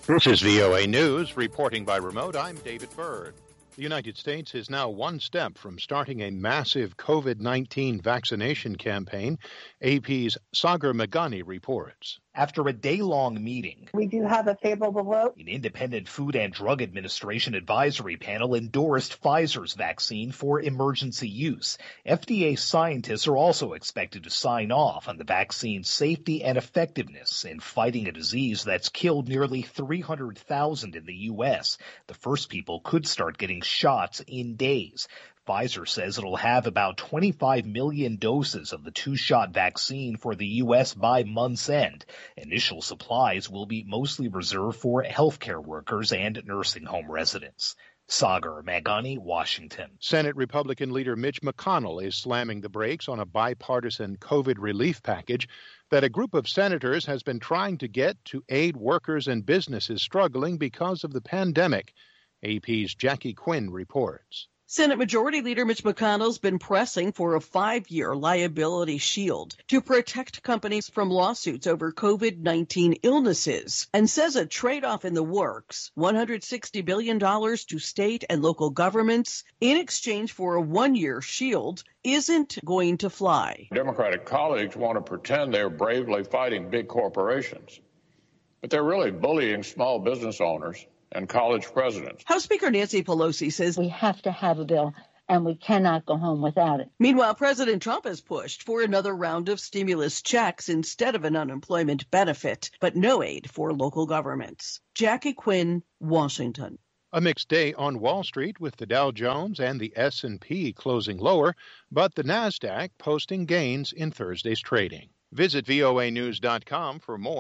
This is VOA News, reporting by remote. I'm David Byrd. The United States is now one step from starting a massive COVID-19 vaccination campaign. AP's Sagar Meghani reports. After a day-long meeting, we do have a favorable vote. An independent Food and Drug Administration advisory panel endorsed Pfizer's vaccine for emergency use. FDA scientists are also expected to sign off on the vaccine's safety and effectiveness in fighting a disease that's killed nearly 300,000 in the U.S. The first people could start getting shots in days. Pfizer says it'll have about 25 million doses of the two-shot vaccine for the U.S. by month's end. Initial supplies will be mostly reserved for healthcare workers and nursing home residents. Sagar Meghani, Washington. Senate Republican leader Mitch McConnell is slamming the brakes on a bipartisan COVID relief package that a group of senators has been trying to get to aid workers and businesses struggling because of the pandemic. AP's Jackie Quinn reports. Senate Majority Leader Mitch McConnell's been pressing for a 5-year liability shield to protect companies from lawsuits over COVID-19 illnesses and says a trade-off in the works, $160 billion to state and local governments in exchange for a 1-year shield, isn't going to fly. Democratic colleagues want to pretend they're bravely fighting big corporations, but they're really bullying small business owners and college presidents. House Speaker Nancy Pelosi says we have to have a bill and we cannot go home without it. Meanwhile, President Trump has pushed for another round of stimulus checks instead of an unemployment benefit, but no aid for local governments. Jackie Quinn, Washington. A mixed day on Wall Street with the Dow Jones and the S&P closing lower, but the Nasdaq posting gains in Thursday's trading. Visit voanews.com for more.